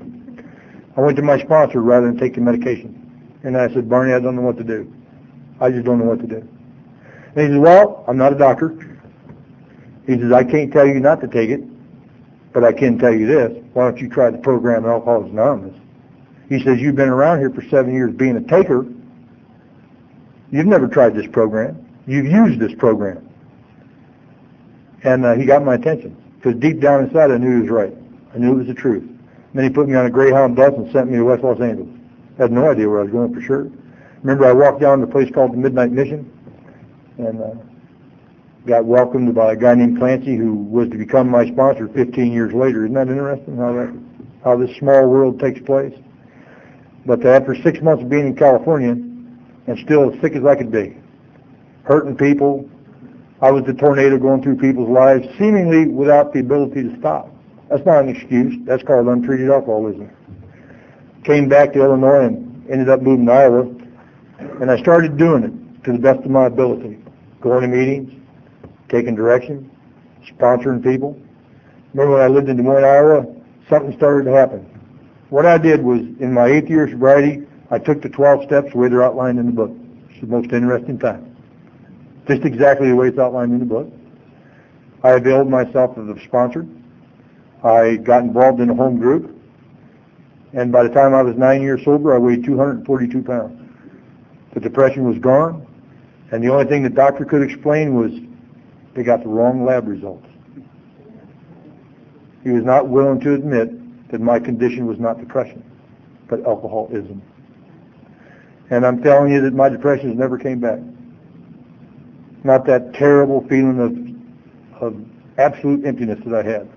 I went to my sponsor rather than take the medication. And I said, Barney, I don't know what to do. I just don't know what to do. And he says, well, I'm not a doctor. He says, I can't tell you not to take it, but I can tell you this. Why don't you try the program Alcoholics Anonymous? He says, you've been around here for seven years being a taker. You've never tried this program. You've used this program. And uh, he got my attention, because deep down inside I knew he was right. I knew it was the truth. And then he put me on a Greyhound bus and sent me to West Los Angeles. I had no idea where I was going for sure. Remember, I walked down to a place called the Midnight Mission, and uh, got welcomed by a guy named Clancy, who was to become my sponsor fifteen years later. Isn't that interesting, how that, how this small world takes place? But after six months of being in California, and still as sick as I could be, hurting people, I was the tornado going through people's lives, seemingly without the ability to stop. That's not an excuse. That's called untreated alcoholism. Came back to Illinois and ended up moving to Iowa, and I started doing it to the best of my ability. Going to meetings, taking direction, sponsoring people. Remember when I lived in Des Moines, Iowa, something started to happen. What I did was, in my eighth year of sobriety, I took the twelve steps the way they're outlined in the book. It's the most interesting time. Just exactly the way it's outlined in the book. I availed myself of a sponsor. I got involved in a home group. And by the time I was nine years sober, I weighed two hundred forty-two pounds. The depression was gone. And the only thing the doctor could explain was they got the wrong lab results. He was not willing to admit that my condition was not depression, but alcoholism. And I'm telling you that my depression never came back. Not that terrible feeling of, of absolute emptiness that I had.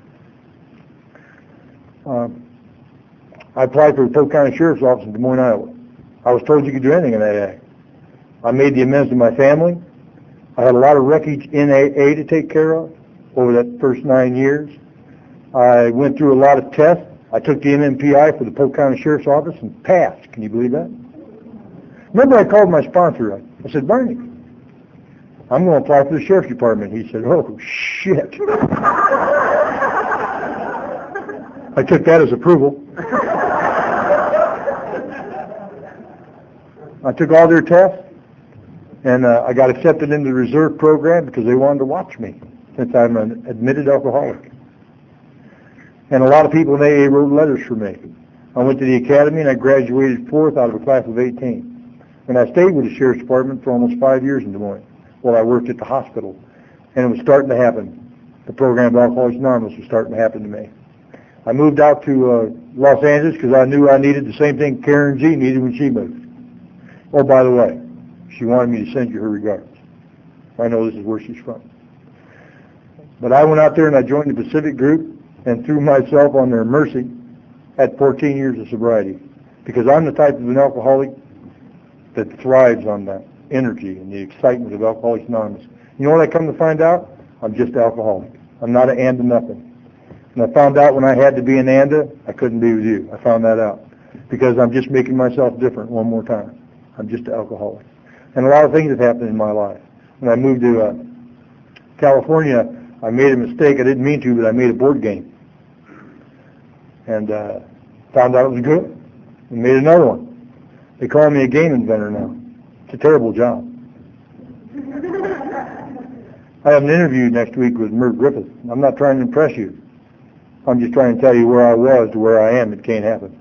Um, I applied for the Polk County Sheriff's Office in Des Moines, Iowa. I was told you could do anything in A A. I made the amends to my family. I had a lot of wreckage in A A to take care of over that first nine years. I went through a lot of tests. I took the M M P I for the Polk County Sheriff's Office and passed. Can you believe that? Remember, I called my sponsor. I said, Barney, I'm going to apply for the Sheriff's Department. He said, oh, shit. I took that as approval. I took all their tests, and uh, I got accepted into the reserve program because they wanted to watch me, since I'm an admitted alcoholic. And a lot of people in A A wrote letters for me. I went to the academy, and I graduated fourth out of a class of eighteen. And I stayed with the Sheriff's Department for almost five years in Des Moines while I worked at the hospital. And it was starting to happen. The program of Alcoholics Anonymous was starting to happen to me. I moved out to uh, Los Angeles because I knew I needed the same thing Karen G needed when she moved. Oh, by the way, she wanted me to send you her regards. I know this is where she's from. But I went out there and I joined the Pacific group and threw myself on their mercy at fourteen years of sobriety, because I'm the type of an alcoholic that thrives on that energy and the excitement of Alcoholics Anonymous. You know what I come to find out? I'm just alcoholic. I'm not an and to nothing. And I found out when I had to be an ANDA, I couldn't be with you. I found that out. Because I'm just making myself different one more time. I'm just an alcoholic. And a lot of things have happened in my life. When I moved to uh, California, I made a mistake. I didn't mean to, but I made a board game. And uh, found out it was good. And made another one. They call me a game inventor now. It's a terrible job. I have an interview next week with Mert Griffith. I'm not trying to impress you. I'm just trying to tell you where I was to where I am. It can't happen.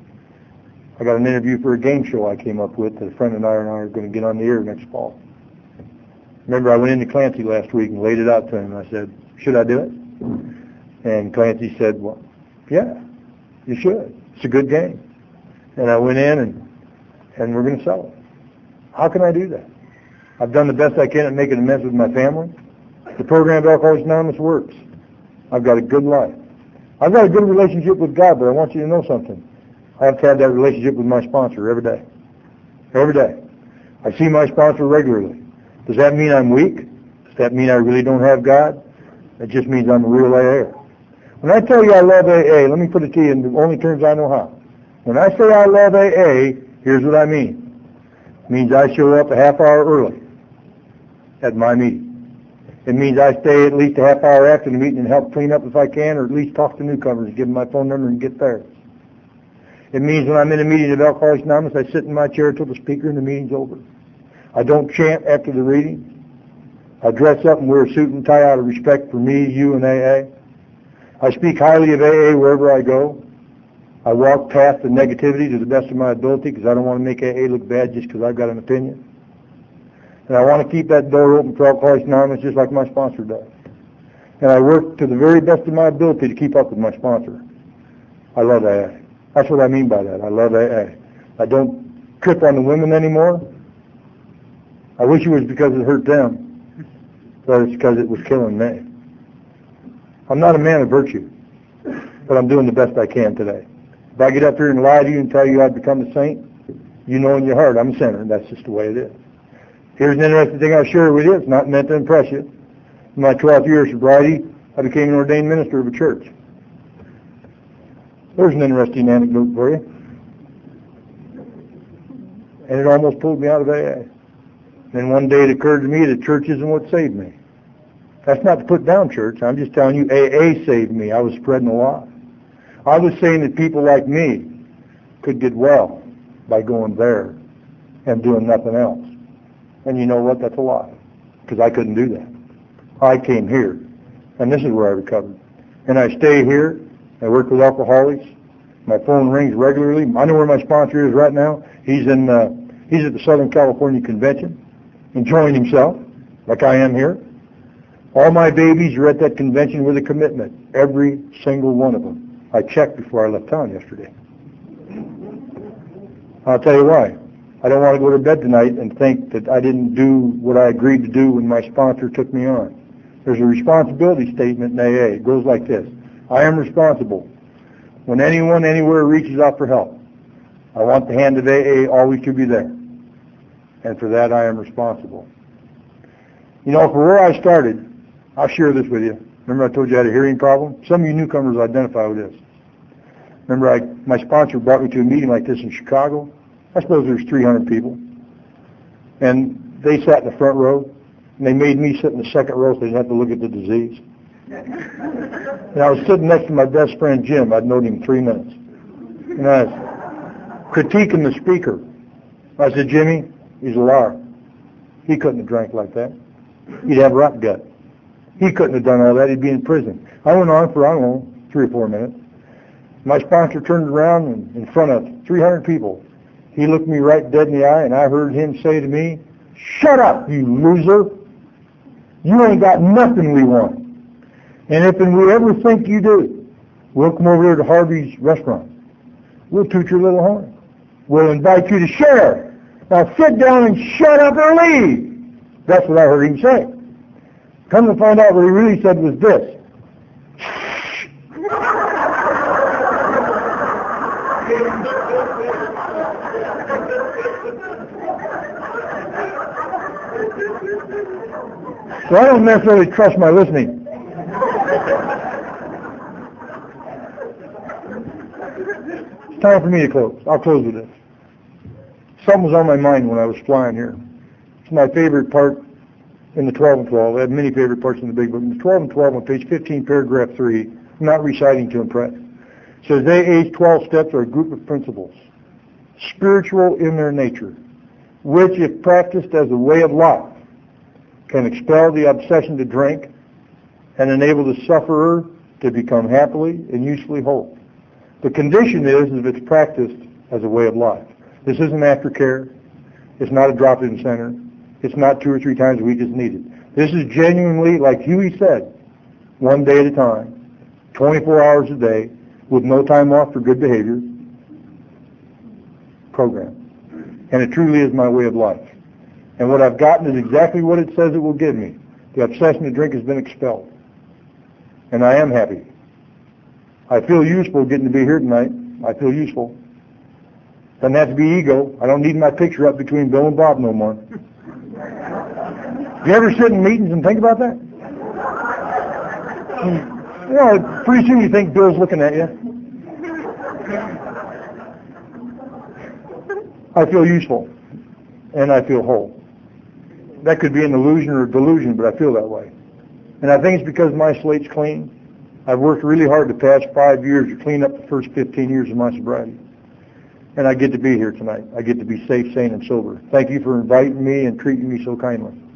I got an interview for a game show I came up with that a friend and I and I are going to get on the air next fall. Remember, I went into Clancy last week and laid it out to him. I said, should I do it? And Clancy said, well, yeah, you should. It's a good game. And I went in and, and we're going to sell it. How can I do that? I've done the best I can at making amends with my family. The program of Alcoholics Anonymous works. I've got a good life. I've got a good relationship with God, but I want you to know something. I have to have that relationship with my sponsor every day. Every day. I see my sponsor regularly. Does that mean I'm weak? Does that mean I really don't have God? It just means I'm a real A A. When I tell you I love A A, let me put it to you in the only terms I know how. When I say I love A A, here's what I mean. It means I show up a half hour early at my meeting. It means I stay at least a half hour after the meeting and help clean up if I can, or at least talk to newcomers, give them my phone number and get theirs. It means when I'm in a meeting of Alcoholics Anonymous, I sit in my chair till the speaker and the meeting's over. I don't chant after the reading. I dress up and wear a suit and tie out of respect for me, you, and A A. I speak highly of A A wherever I go. I walk past the negativity to the best of my ability because I don't want to make A A look bad just because I've got an opinion. And I want to keep that door open for Alcoholics Anonymous just like my sponsor does. And I work to the very best of my ability to keep up with my sponsor. I love A A. That's what I mean by that. I love A A. I don't trip on the women anymore. I wish it was because it hurt them, but it's because it was killing me. I'm not a man of virtue, but I'm doing the best I can today. If I get up here and lie to you and tell you I've become a saint, you know in your heart I'm a sinner, and that's just the way it is. Here's an interesting thing I'll share with you. It's not meant to impress you. In my twelfth year of sobriety, I became an ordained minister of a church. There's an interesting anecdote for you. And it almost pulled me out of A A. Then one day it occurred to me that church isn't what saved me. That's not to put down church. I'm just telling you A A saved me. I was spreading a lie. I was saying that people like me could get well by going there and doing nothing else. And you know what? That's a lie. Because I couldn't do that. I came here. And this is where I recovered. And I stay here. I work with alcoholics. My phone rings regularly. I know where my sponsor is right now. He's in. Uh, he's at the Southern California Convention, enjoying himself, like I am here. All my babies are at that convention with a commitment. Every single one of them. I checked before I left town yesterday. I'll tell you why. I don't want to go to bed tonight and think that I didn't do what I agreed to do when my sponsor took me on. There's a responsibility statement in A A. It goes like this. I am responsible. When anyone anywhere reaches out for help, I want the hand of A A always to be there. And for that I am responsible. You know, for where I started, I'll share this with you. Remember I told you I had a hearing problem? Some of you newcomers identify with this. Remember I, my sponsor brought me to a meeting like this in Chicago. I suppose there's three hundred people. And they sat in the front row. And they made me sit in the second row so they didn't have to look at the disease. And I was sitting next to my best friend Jim. I'd known him three minutes. And I was critiquing the speaker. I said, Jimmy, he's a liar. He couldn't have drank like that. He'd have rot gut. He couldn't have done all that. He'd be in prison. I went on for, I don't know, three or four minutes. My sponsor turned around and in front of three hundred people. He looked me right dead in the eye, and I heard him say to me, shut up, you loser. You ain't got nothing we want. And if we ever think you do, we'll come over there to Harvey's restaurant. We'll toot your little horn. We'll invite you to share. Now sit down and shut up or leave. That's what I heard him say. Come to find out what he really said was this. So I don't necessarily trust my listening. It's time for me to close. I'll close with this. Something was on my mind when I was flying here. It's my favorite part in the twelve and twelve. I have many favorite parts in the big book. In the twelve and twelve on page fifteen, paragraph three, I'm not reciting to impress. It says, they age twelve steps are a group of principles, spiritual in their nature, which, if practiced as a way of life, can expel the obsession to drink and enable the sufferer to become happily and usefully whole. The condition is if it's practiced as a way of life. This isn't aftercare. It's not a drop-in center. It's not two or three times a week as needed. This is genuinely, like Huey said, one day at a time, twenty-four hours a day, with no time off for good behavior program. And it truly is my way of life. And what I've gotten is exactly what it says it will give me. The obsession to drink has been expelled. And I am happy. I feel useful getting to be here tonight. I feel useful. Doesn't have to be ego. I don't need my picture up between Bill and Bob no more. You ever sit in meetings and think about that? You know, pretty soon you think Bill's looking at you. I feel useful, and I feel whole. That could be an illusion or delusion, but I feel that way. And I think it's because my slate's clean. I've worked really hard the past five years to clean up the first fifteen years of my sobriety. And I get to be here tonight. I get to be safe, sane, and sober. Thank you for inviting me and treating me so kindly.